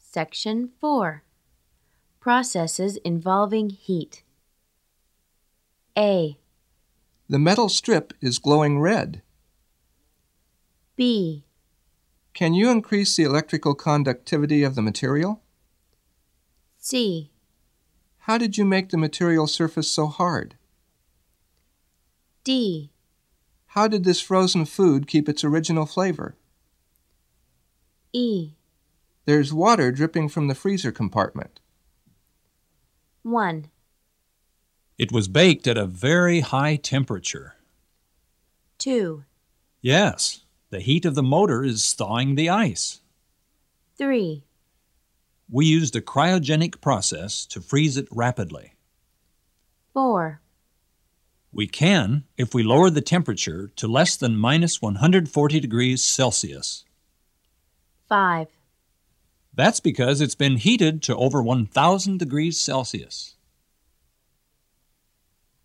Section 4. Processes involving heat. A. The metal strip is glowing red. B. Can you increase the electrical conductivity of the material? C. How did you make the material surface so hard? D. How did this frozen food keep its original flavor? E. There's water dripping from the freezer compartment. 1. It was baked at a very high temperature. 2. Yes, the heat of the motor is thawing the ice. 3. We used a cryogenic process to freeze it rapidly. 4. We can if we lower the temperature to less than minus 140 degrees Celsius. 5. That's because it's been heated to over 1,000 degrees Celsius.